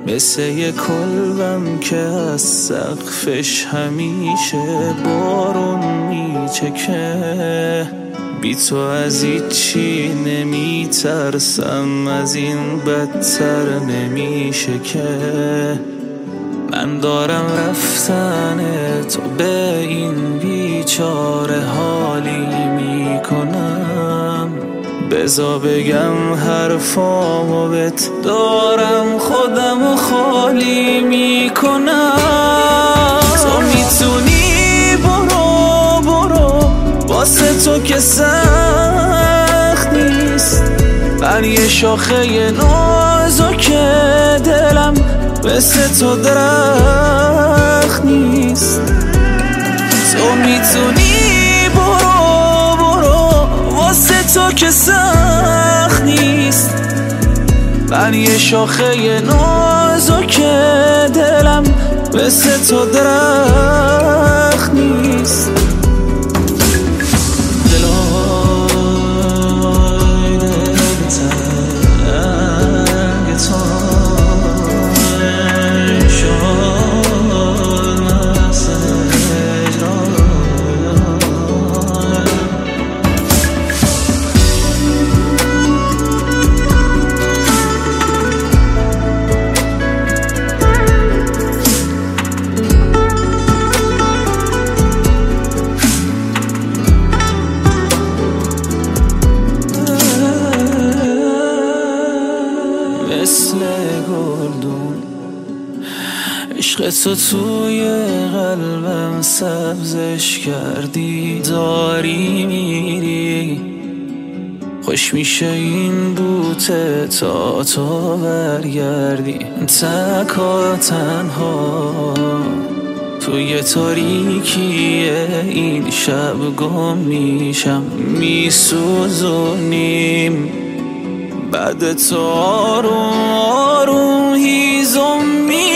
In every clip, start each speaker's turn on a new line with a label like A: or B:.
A: مثل یه کلبم که از سقفش همیشه بارون میچکه. بی تو از هیچی نمیترسم، از این بدتر نمیشه که. من دارم رفتن تو به این بیچاره حالی میکنم. بذار بگم حرفامو بهت، دارم خودمو خالی میکنم. تو میتونی برو واسه تو که سخت نیست. من یه شاخه نازک دلم مثل تو درخت نیست. تو میتونی برو واسه تو که سخت نیست. من یه شاخه نازک دلم مثل تو درخت نیست. مثل گلدون عشق تو توی قلبم سبزش کردی. داری میری خوش میشه این بوته تا تو برگردی. تکا تنها توی تاریکی این شب گم میشم. میسوزونیم بعد تو آروم هیزم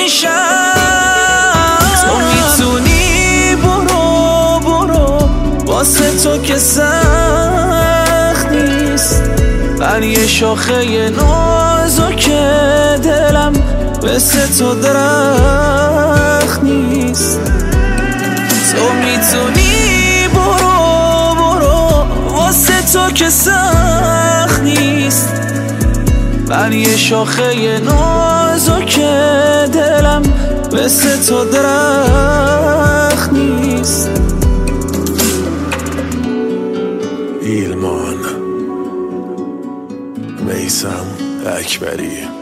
A: میشم. تو میتونی برو واسه تو که سخت نیست. من یه شاخه نازک دلم مثل تو درخت نیست. تو میتونی برو واسه تو که سخت نیست. من یه شاخه نازک دلم مثل تو درخت نیست.
B: ایلمان میثم اکبری.